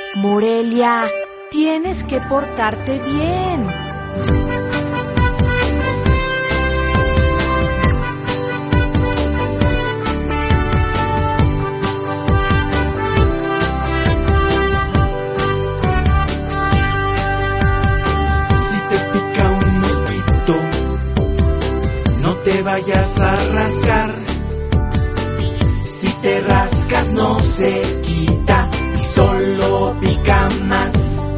Morelia, tienes que portarte bien. Si te pica un mosquito, no te vayas a rascar. Si te rascas no se quita y solo pica más.